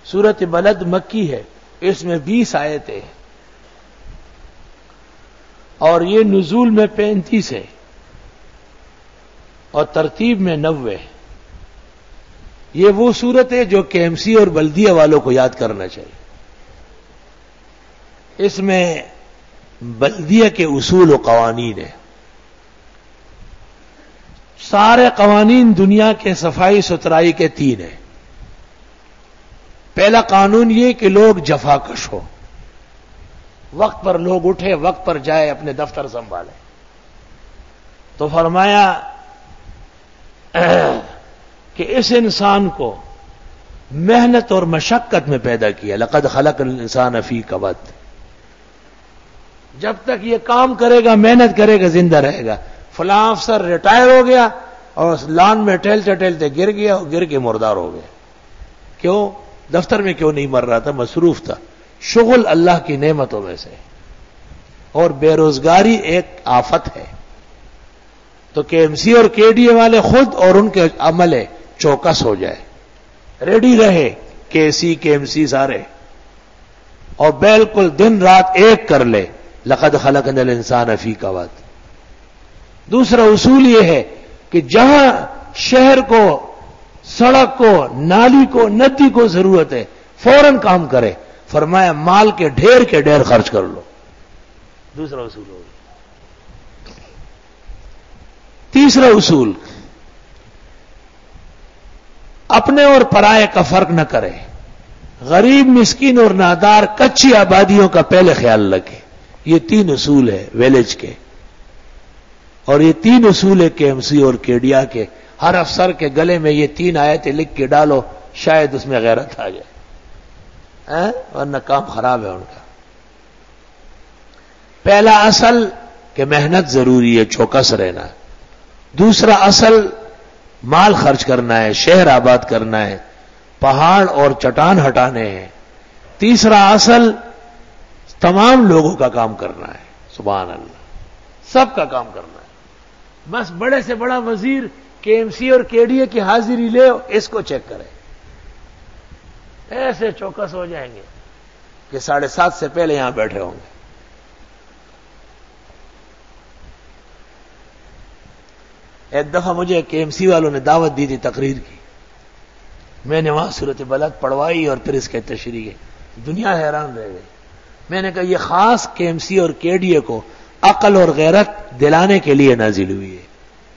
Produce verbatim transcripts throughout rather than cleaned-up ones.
سورۃ بلد مکی ہے، اس میں بیس آیتیں ہیں اور یہ نزول میں پینتیس ہے اور ترتیب میں نوے ہے۔ یہ وہ سورت ہے جو کے ایم سی اور بلدیہ والوں کو یاد کرنا چاہیے۔ اس میں بلدیہ کے اصول و قوانین ہیں۔ سارے قوانین دنیا کے صفائی ستھرائی کے تین ہیں۔ پہلا قانون یہ کہ لوگ جفاکش ہو، وقت پر لوگ اٹھے، وقت پر جائے، اپنے دفتر سنبھالے۔ تو فرمایا کہ اس انسان کو محنت اور مشقت میں پیدا کیا، لقد خلق الانسان فی کبد۔ جب تک یہ کام کرے گا، محنت کرے گا، زندہ رہے گا۔ فلاں افسر ریٹائر ہو گیا اور لان میں ٹہلتے ٹہلتے گر گیا اور گر کے مردار ہو گیا۔ کیوں؟ دفتر میں کیوں نہیں مر رہا تھا؟ مصروف تھا۔ شغل اللہ کی نعمتوں میں سے، اور بے روزگاری ایک آفت ہے۔ تو کے ایم سی اور کے ڈی اے والے خود اور ان کے عمل چوکس ہو جائے، ریڈی رہے، کے سی کے ایم سی سارے، اور بالکل دن رات ایک کر لے، لقد خلقنا الانسان فی کبد۔ دوسرا اصول یہ ہے کہ جہاں شہر کو، سڑک کو، نالی کو، ندی کو ضرورت ہے، فوراً کام کرے۔ فرمایا مال کے ڈھیر کے ڈھیر خرچ کر لو۔ دوسرا اصول ہو گیا۔ تیسرا اصول، اپنے اور پرائے کا فرق نہ کرے، غریب، مسکین اور نادار، کچی آبادیوں کا پہلے خیال رکھے۔ یہ تین اصول ہے ویلیج کے، اور یہ تین اصول ہے کے ایم سی اور کے ڈی اے کے۔ ہر افسر کے گلے میں یہ تین آیتیں لکھ کے ڈالو، شاید اس میں غیرت آ جائے، ورنہ کام خراب ہے ان کا۔ پہلا اصل کہ محنت ضروری ہے، چوکس رہنا۔ دوسرا اصل مال خرچ کرنا ہے، شہر آباد کرنا ہے، پہاڑ اور چٹان ہٹانے ہیں۔ تیسرا اصل تمام لوگوں کا کام کرنا ہے، سبحان اللہ، سب کا کام کرنا ہے۔ بس بڑے سے بڑا وزیر کے ایم سی اور کے ڈی اے کی حاضری لے، اس کو چیک کرے، ایسے چوکس ہو جائیں گے کہ ساڑھے سات سے پہلے یہاں بیٹھے ہوں گے۔ ایک دفعہ مجھے کے ایم سی والوں نے دعوت دی تھی تقریر کی، میں نے وہاں سورۃ بلد پڑھوائی اور پھر اس کے تشریح، دنیا حیران رہ گئی۔ میں نے کہا یہ خاص کے ایم سی اور کے ڈی اے کو عقل اور غیرت دلانے کے لیے نازل ہوئی ہے۔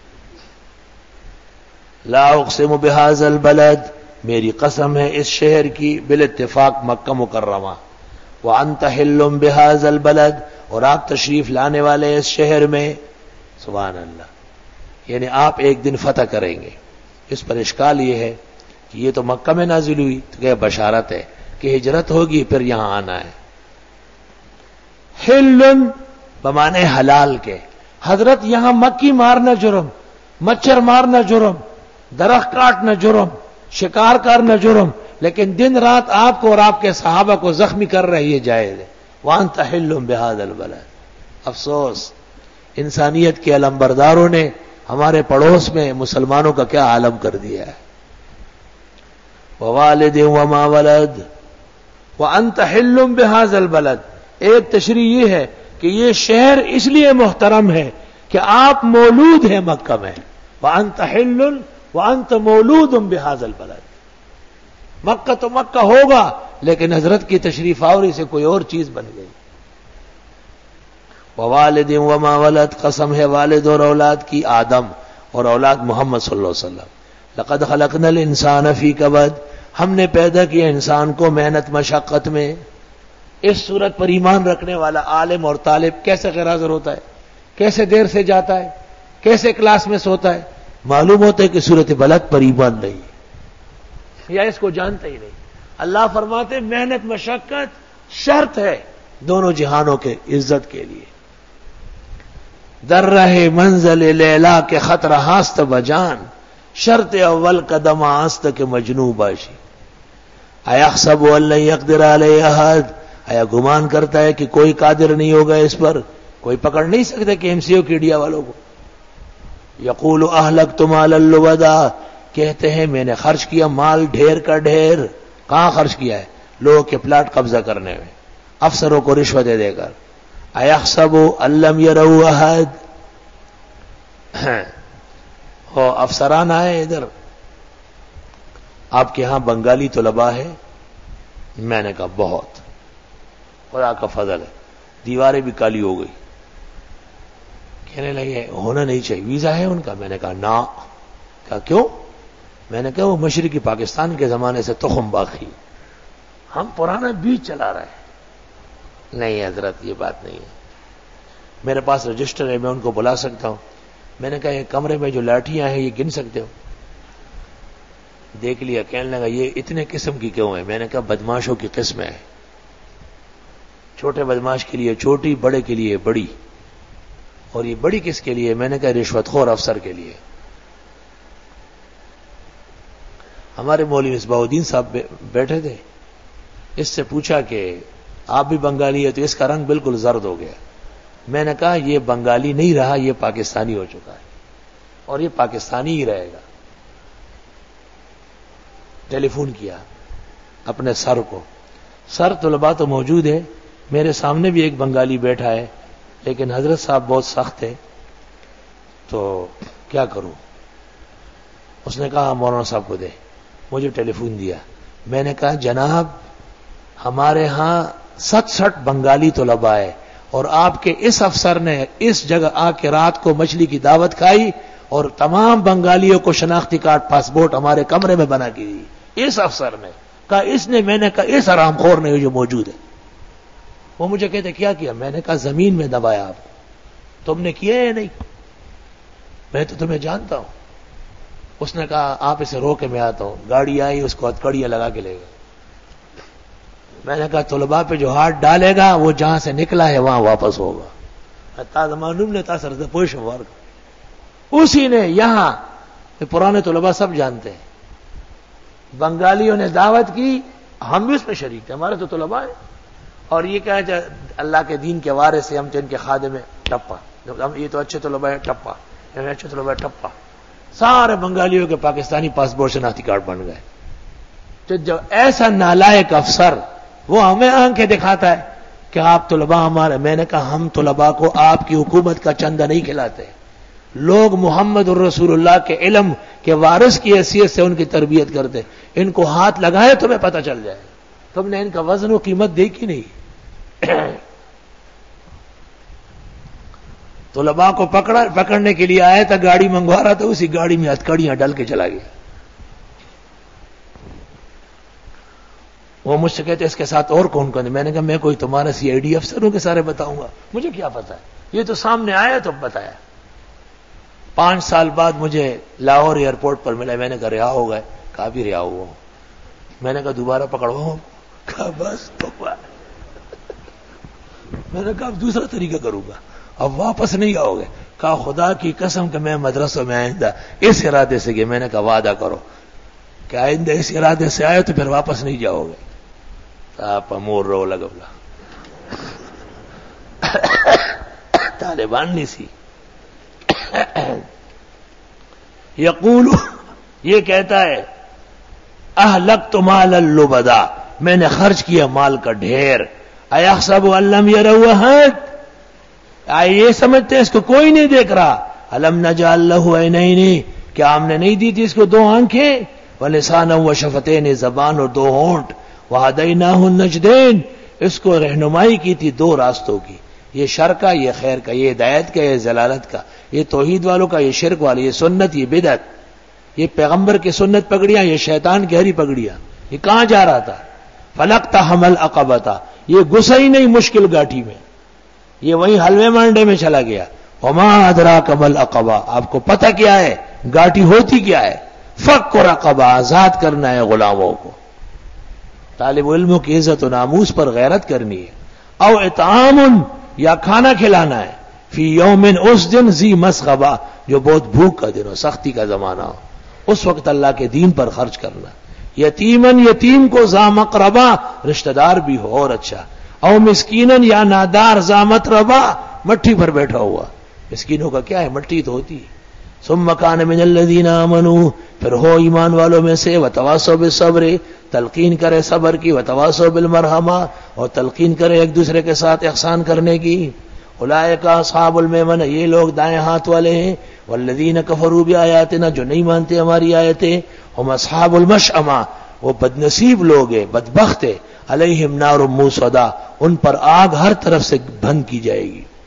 لا اقسم بہذا البلد، میری قسم ہے اس شہر کی، بالاتفاق مکہ مکرمہ، وانت حل بہذا البلد، اور آپ تشریف لانے والے اس شہر میں، سبحان اللہ، یعنی آپ ایک دن فتح کریں گے۔ اس پر اشکال یہ ہے کہ یہ تو مکہ میں نازل ہوئی، تو کہ بشارت ہے کہ ہجرت ہوگی پھر یہاں آنا ہے۔ حل بمانے حلال کے، حضرت یہاں مکی مارنا جرم، مچھر مارنا جرم، درخت کاٹنا جرم، شکار کرنا جرم، لیکن دن رات آپ کو اور آپ کے صحابہ کو زخمی کر رہے، یہ جائز ہے۔ وانت حل بہذا البلد۔ افسوس، انسانیت کے علمبرداروں نے ہمارے پڑوس میں مسلمانوں کا کیا عالم کر دیا ہے۔ ووالد وما ولد وانت حل بہذا البلد۔ ایک تشریح یہ ہے کہ یہ شہر اس لیے محترم ہے کہ آپ مولود ہیں مکہ میں، وانت حل وانت مولود بہذا البلد۔ مکہ تو مکہ ہوگا، لیکن حضرت کی تشریف آوری سے کوئی اور چیز بن گئی۔ ووالد وما ولد، قسم ہے والد اور اولاد کی، آدم اور اولاد محمد صلی اللہ علیہ وسلم۔ لقد خلقنا الانسان فی کبد، ہم نے پیدا کیا انسان کو محنت مشقت میں۔ اس صورت پر ایمان رکھنے والا عالم اور طالب کیسے غیر حاضر ہوتا ہے، کیسے دیر سے جاتا ہے، کیسے کلاس میں سوتا ہے؟ معلوم ہوتا ہے کہ سورۃ بلد پر ایمان نہیں ہے، یا اس کو جانتا ہی نہیں۔ اللہ فرماتے محنت مشقت شرط ہے دونوں جہانوں کے عزت کے لیے۔ در رہے منزل لیلا کے خطرہ ہاست بجان، شرط اول قدم آست کے مجنو باشی۔ ایحسب ان لن یقدر علیہ احد، آیا گمان کرتا ہے کہ کوئی قادر نہیں ہوگا اس پر، کوئی پکڑ نہیں سکتا کہ ایم سی او کی ڈیا والوں کو۔ یقول اہلکت مالا لبدا، کہتے ہیں میں نے خرچ کیا مال ڈھیر کا ڈھیر، کہاں خرچ کیا ہے؟ لوگوں کے پلاٹ قبضہ کرنے میں، افسروں کو رشوتیں دے کر. ایحسب ان لم یروا احد، وہ افسران آئے ادھر، آپ کے ہاں بنگالی طلباء ہے؟ میں نے کہا بہت، خدا کا فضل ہے. دیواریں بھی کالی ہو گئی. کہنے لگے ہونا نہیں چاہیے، ویزا ہے ان کا؟ میں نے کہا نا. کہا کیوں؟ میں نے کہا وہ مشرقی پاکستان کے زمانے سے تخم باقی، ہم پرانا بیج چلا رہے ہیں. نہیں حضرت یہ بات نہیں ہے، میرے پاس رجسٹر ہے، میں ان کو بلا سکتا ہوں. میں نے کہا یہ کمرے میں جو لاٹھیاں ہیں یہ گن سکتے ہو؟ دیکھ لیا. کہنے لگا یہ اتنے قسم کی کیوں ہے؟ میں نے کہا بدماشوں کی قسم ہے، چھوٹے بدماش کے لیے چھوٹی، بڑے کے لیے بڑی. اور یہ بڑی کس کے لیے؟ میں نے کہا رشوت خور افسر کے لیے. ہمارے مولوی مصباح الدین صاحب بیٹھے تھے، اس سے پوچھا کہ آپ بھی بنگالی ہے؟ تو اس کا رنگ بالکل زرد ہو گیا. میں نے کہا یہ بنگالی نہیں رہا، یہ پاکستانی ہو چکا ہے اور یہ پاکستانی ہی رہے گا. ٹیلی فون کیا اپنے سر کو، سر طلباء تو موجود ہے، میرے سامنے بھی ایک بنگالی بیٹھا ہے، لیکن حضرت صاحب بہت سخت ہے تو کیا کروں؟ اس نے کہا مولانا صاحب کو دے. مجھے ٹیلی فون دیا. میں نے کہا جناب ہمارے ہاں ستسٹھ بنگالی طلباء ہے اور آپ کے اس افسر نے اس جگہ آ کے رات کو مچھلی کی دعوت کھائی اور تمام بنگالیوں کو شناختی کارڈ پاسپورٹ ہمارے کمرے میں بنا کے دی. اس افسر نے کہا اس نے. میں نے کہا اس حرام خور نے جو موجود ہے. وہ مجھے کہتے کیا کیا؟ میں نے کہا زمین میں دبایا آپ کو. تم نے کیا یا نہیں؟ میں تو تمہیں جانتا ہوں. اس نے کہا آپ اسے رو کے میں آتا ہوں. گاڑی آئی، اس کو ہتکڑیاں لگا کے لے گئے. میں نے کہا طلباء پہ جو ہاتھ ڈالے گا وہ جہاں سے نکلا ہے وہاں واپس ہوگا. تازہ معلوم نے تاثر سے پوش ورگ اسی نے یہاں پرانے طلباء سب جانتے ہیں. بنگالیوں نے دعوت کی، ہم بھی اس میں شریک تھے، ہمارے تو طلباء ہیں. اور یہ کہا جائے اللہ کے دین کے وارث سے ہم تو ان کے خادم میں ٹپا، یہ تو اچھے طلباء ہے ٹپا، اچھے طلباء ٹپا. سارے بنگالیوں کے پاکستانی پاسپورٹ شناختی کارڈ بن گئے. تو جو ایسا نالائق افسر وہ ہمیں آنکھیں دکھاتا ہے کہ آپ طلباء ہمارے. میں نے کہا ہم طلباء کو آپ کی حکومت کا چندہ نہیں کھلاتے. لوگ محمد الرسول اللہ کے علم کے وارث کی حیثیت سے ان کی تربیت کرتے. ان کو ہاتھ لگائے تمہیں پتہ چل جائے. تم نے ان کا وزن و قیمت دیکھی نہیں. طلباء کو پکڑا پکڑنے کے لیے آیا تھا، گاڑی منگوا رہا تھا، اسی گاڑی میں ہتکڑیاں ڈال کے چلا گیا. وہ مجھ سے کہتے اس کے ساتھ اور کون کون ہے؟ میں نے کہا میں کوئی تمہارا سی آئی ڈی افسر ہوں کہ سارے بتاؤں گا؟ مجھے کیا پتا ہے، یہ تو سامنے آیا تو بتایا. پانچ سال بعد مجھے لاہور ایئرپورٹ پر ملا. میں نے کہا رہا ہو گئے؟ کہا بھی رہا ہوا. میں نے کہا دوبارہ پکڑواؤں؟ کہا بس تو میں نے کہا اب دوسرا طریقہ کروں گا، اب واپس نہیں آؤ گے. کہا خدا کی قسم کہ میں مدرسوں میں آئندہ اس ارادے سے گئے. میں نے کہا وعدہ کرو کہ آئندہ اس ارادے سے آئے تو پھر واپس نہیں جاؤ گے. آپ مور رو لگا طالبان نہیں سی. یقول یہ کہتا ہے اہلکت مال اللبدا، میں نے خرچ کیا مال کا ڈھیر. ایحسب ان لم یروا احد، یہ سمجھتے ہیں اس کو کوئی نہیں دیکھ رہا. الم نجعل له عینین، کیا ہم نے نہیں دی تھی اس کو دو آنکھیں؟ ولسانا وشفتین، زبان اور دو ہونٹ. وہدیناہ النجدین، اس کو رہنمائی کی تھی دو راستوں کی، یہ شر کا، یہ خیر کا، یہ ہدایت کا، یہ ضلالت کا، یہ توحید والوں کا، یہ شرک والے، یہ سنت، یہ بدعت، یہ پیغمبر کی سنت پگڑیاں، یہ شیطان کی ہری پگڑیاں. یہ کہاں جا رہا تھا؟ فلقتحم العقبۃ، یہ گھسا ہی نہیں مشکل گاٹھی میں، یہ وہیں حلوے مانڈے میں چلا گیا. وما ادراک ما العقبہ، آپ کو پتہ کیا ہے گاٹھی ہوتی کیا ہے؟ فک رقبہ، آزاد کرنا ہے غلاموں کو. طالب علموں کی عزت و ناموس پر غیرت کرنی ہے. او اطعام، یا کھانا کھلانا ہے. فی یوم، اس دن، ذی مسغبہ، جو بہت بھوک کا دن ہو، سختی کا زمانہ ہو، اس وقت اللہ کے دین پر خرچ کرنا. یتیمن، یتیم کو، ذا مقربہ، رشتہ دار بھی ہو اور اچھا. او مسکینن، یا نادار، ذا متربہ، مٹھی پر بیٹھا ہوا. مسکینوں کا کیا ہے؟ مٹھی تو ہوتی ہے. ثم كان من الذين آمنوا، پھر ہو ایمان والوں میں سے، وتواصوا بالصبر، تلقین کرے صبر کی، وتواصوا بالمرحمہ، اور تلقین کرے ایک دوسرے کے ساتھ احسان کرنے کی۔ اولئک اصحاب المیمنہ، یہ لوگ دائیں ہاتھ والے ہیں، والذین کفروا بآیاتنا، جو نہیں مانتے ہماری آیتیں، ہم اصحاب المشأمہ، وہ بدنصیب لوگ ہیں، بدبخت ہیں، علیہم نار موصدہ، ان پر آگ ہر طرف سے بند کی جائے گی۔